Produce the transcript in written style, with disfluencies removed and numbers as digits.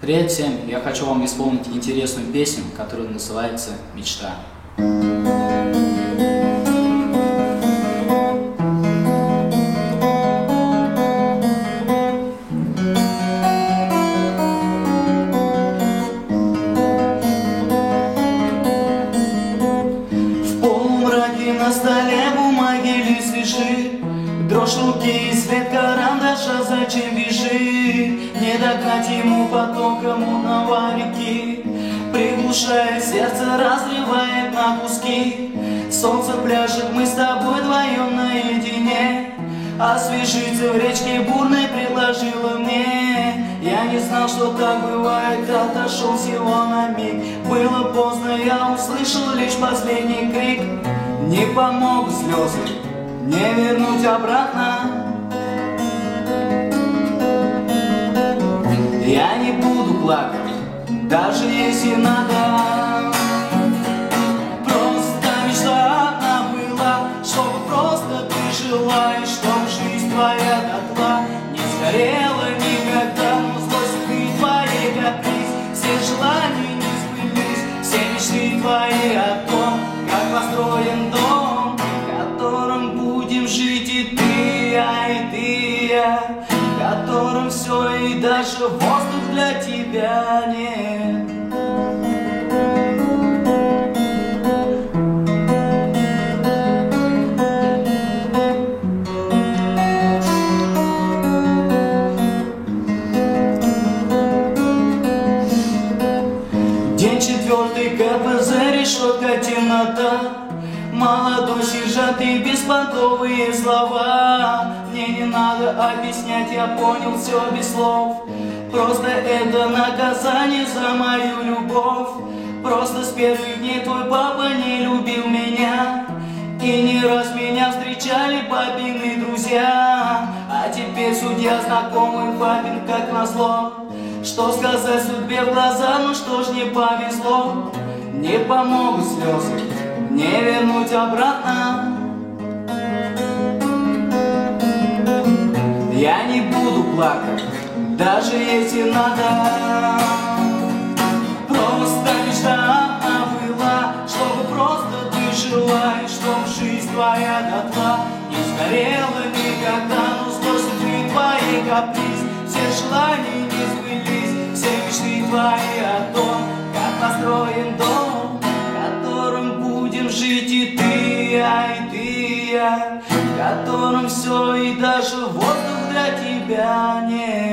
Привет всем! Я хочу вам исполнить интересную песню, которая называется «Мечта». В полумраке на столе бумаги лист лежит, дрожь руки и свет карандаша зачем бежит? Не догнать ему потоком мутного реки, приглушая сердце, разрывает на куски. Солнце пляшет, мы с тобой вдвоем наедине, освежиться в речке бурной предложила мне. Я не знал, что так бывает, отошел всего на миг. Было поздно, я услышал лишь последний крик. Не помогут слезы, не вернуть обратно. Я не буду плакать, даже если надо. Просто мечта одна была, чтобы просто ты жила, и чтоб жизнь твоя дотла не сгорела никогда. Но злость ты твоей каприз, все желания не сбылись, все мечты твои о том, как построен дом, в котором будем жить и ты, я, и ты, я, в котором все и даже воздух для тебя нет. День четвертый, КПЗ, решетка, темнота. Молодой сержант и беспонтовые слова. Мне не надо объяснять, я понял все без слов. Просто это наказание за мою любовь. Просто с первых дней твой папа не любил меня, и не раз меня встречали папины друзья. А теперь судья знакомый папин как назло. Что сказать судьбе в глаза, ну что ж не повезло. Не помогут слезы, не вернуть обратно. Я не буду плакать, даже если надо. Просто мечта одна была, чтобы просто ты жила, и чтоб жизнь твоя дотла не сгорела никогда. Но злость ты твоей каприз, все желания не сбылись, все мечты твои о том, как построен дом, в котором будем жить и ты, я, и ты, я, в котором все и даже воздух для тебя нет.